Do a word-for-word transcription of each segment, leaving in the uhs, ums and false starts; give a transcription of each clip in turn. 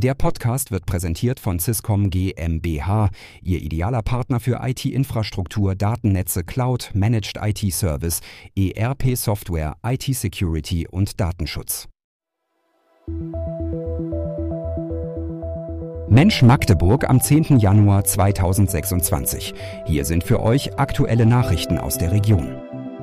Der Podcast wird präsentiert von Swisscom GmbH, Ihr idealer Partner für I T-Infrastruktur, Datennetze, Cloud, Managed I T-Service, E R P-Software, I T-Security und Datenschutz. Mensch Magdeburg am zehnten Januar zweitausendsechsundzwanzig. Hier sind für euch aktuelle Nachrichten aus der Region.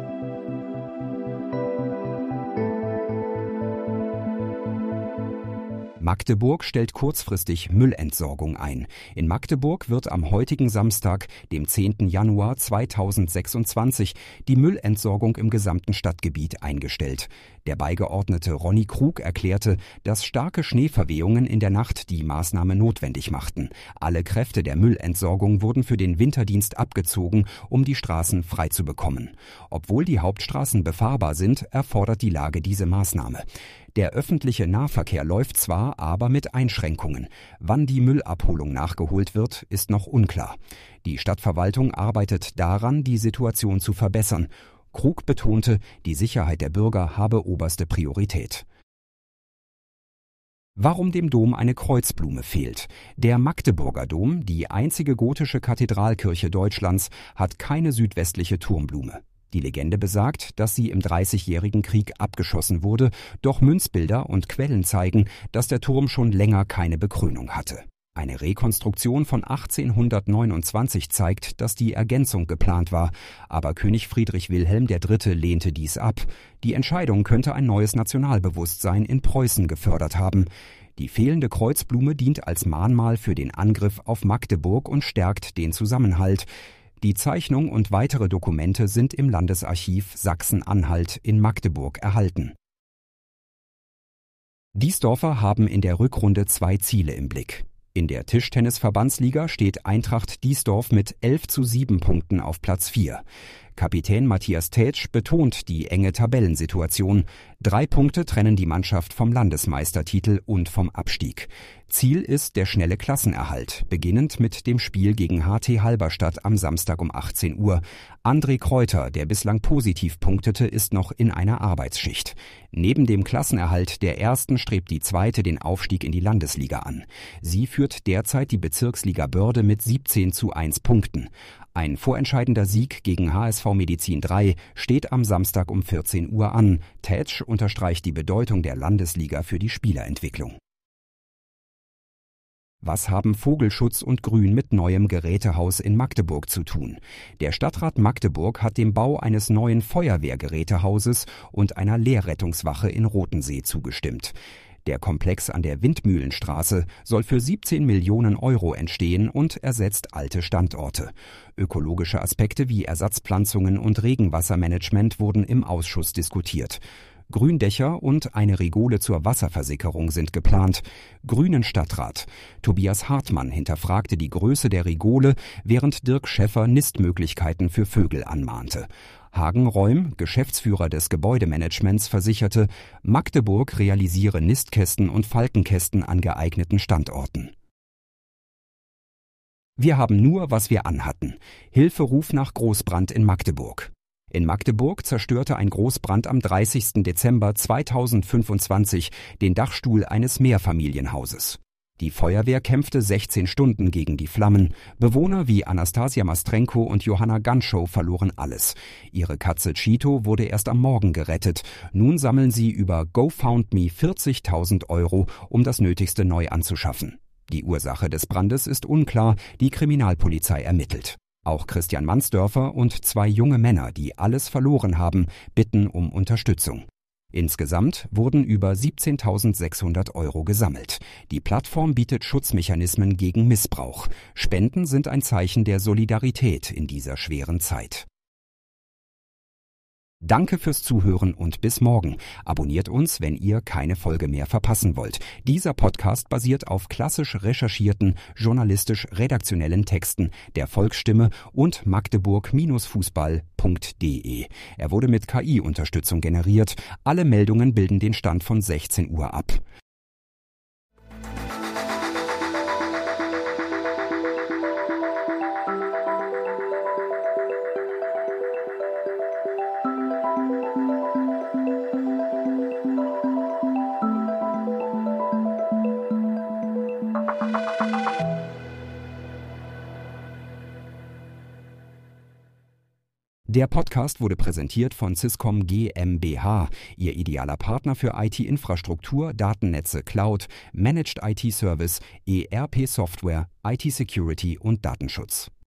Magdeburg stellt kurzfristig Müllentsorgung ein. In Magdeburg wird am heutigen Samstag, dem zehnten Januar zweitausendsechsundzwanzig, die Müllentsorgung im gesamten Stadtgebiet eingestellt. Der Beigeordnete Ronny Krug erklärte, dass starke Schneeverwehungen in der Nacht die Maßnahme notwendig machten. Alle Kräfte der Müllentsorgung wurden für den Winterdienst abgezogen, um die Straßen frei zu bekommen. Obwohl die Hauptstraßen befahrbar sind, erfordert die Lage diese Maßnahme. Der öffentliche Nahverkehr läuft zwar, aber mit Einschränkungen. Wann die Müllabholung nachgeholt wird, ist noch unklar. Die Stadtverwaltung arbeitet daran, die Situation zu verbessern. Krug betonte, die Sicherheit der Bürger habe oberste Priorität. Warum dem Dom eine Kreuzblume fehlt. Der Magdeburger Dom, die einzige gotische Kathedralkirche Deutschlands, hat keine südwestliche Turmblume. Die Legende besagt, dass sie im Dreißigjährigen Krieg abgeschossen wurde, doch Münzbilder und Quellen zeigen, dass der Turm schon länger keine Bekrönung hatte. Eine Rekonstruktion von achtzehnhundertneunundzwanzig zeigt, dass die Ergänzung geplant war, aber König Friedrich Wilhelm der Dritte lehnte dies ab. Die Entscheidung könnte ein neues Nationalbewusstsein in Preußen gefördert haben. Die fehlende Kreuzblume dient als Mahnmal für den Angriff auf Magdeburg und stärkt den Zusammenhalt. Die Zeichnung und weitere Dokumente sind im Landesarchiv Sachsen-Anhalt in Magdeburg erhalten. Diesdorfer haben in der Rückrunde zwei Ziele im Blick. In der Tischtennis-Verbandsliga steht Eintracht Diesdorf mit elf zu sieben Punkten auf Platz vier. Kapitän Matthias Tätsch betont die enge Tabellensituation. Drei Punkte trennen die Mannschaft vom Landesmeistertitel und vom Abstieg. Ziel ist der schnelle Klassenerhalt, beginnend mit dem Spiel gegen H T Halberstadt am Samstag um achtzehn Uhr. André Kräuter, der bislang positiv punktete, ist noch in einer Arbeitsschicht. Neben dem Klassenerhalt der ersten strebt die zweite den Aufstieg in die Landesliga an. Sie führt derzeit die Bezirksliga Börde mit siebzehn zu eins Punkten. Ein vorentscheidender Sieg gegen H S V Medizin drei steht am Samstag um vierzehn Uhr an. Tätsch unterstreicht die Bedeutung der Landesliga für die Spielerentwicklung. Was haben Vogelschutz und Grün mit neuem Gerätehaus in Magdeburg zu tun? Der Stadtrat Magdeburg hat dem Bau eines neuen Feuerwehrgerätehauses und einer Leerrettungswache in Rothensee zugestimmt. Der Komplex an der Windmühlenstraße soll für siebzehn Millionen Euro entstehen und ersetzt alte Standorte. Ökologische Aspekte wie Ersatzpflanzungen und Regenwassermanagement wurden im Ausschuss diskutiert. Gründächer und eine Rigole zur Wasserversickerung sind geplant. Grünen Stadtrat Tobias Hartmann hinterfragte die Größe der Rigole, während Dirk Schäffer Nistmöglichkeiten für Vögel anmahnte. Hagen Räum, Geschäftsführer des Gebäudemanagements, versicherte, Magdeburg realisiere Nistkästen und Falkenkästen an geeigneten Standorten. Wir haben nur, was wir anhatten. Hilferuf nach Großbrand in Magdeburg. In Magdeburg zerstörte ein Großbrand am dreißigsten Dezember zweitausendfünfundzwanzig den Dachstuhl eines Mehrfamilienhauses. Die Feuerwehr kämpfte sechzehn Stunden gegen die Flammen. Bewohner wie Anastasia Mastrenko und Johanna Ganschow verloren alles. Ihre Katze Cheeto wurde erst am Morgen gerettet. Nun sammeln sie über GoFundMe vierzigtausend Euro, um das Nötigste neu anzuschaffen. Die Ursache des Brandes ist unklar, die Kriminalpolizei ermittelt. Auch Christian Mansdörfer und zwei junge Männer, die alles verloren haben, bitten um Unterstützung. Insgesamt wurden über siebzehntausendsechshundert Euro gesammelt. Die Plattform bietet Schutzmechanismen gegen Missbrauch. Spenden sind ein Zeichen der Solidarität in dieser schweren Zeit. Danke fürs Zuhören und bis morgen. Abonniert uns, wenn ihr keine Folge mehr verpassen wollt. Dieser Podcast basiert auf klassisch recherchierten, journalistisch-redaktionellen Texten der Volksstimme und magdeburg Fußball punkt de. Er wurde mit K I-Unterstützung generiert. Alle Meldungen bilden den Stand von sechzehn Uhr ab. Der Podcast wurde präsentiert von Swisscom GmbH, Ihr idealer Partner für I T-Infrastruktur, Datennetze, Cloud, Managed I T-Service, E R P-Software, I T-Security und Datenschutz.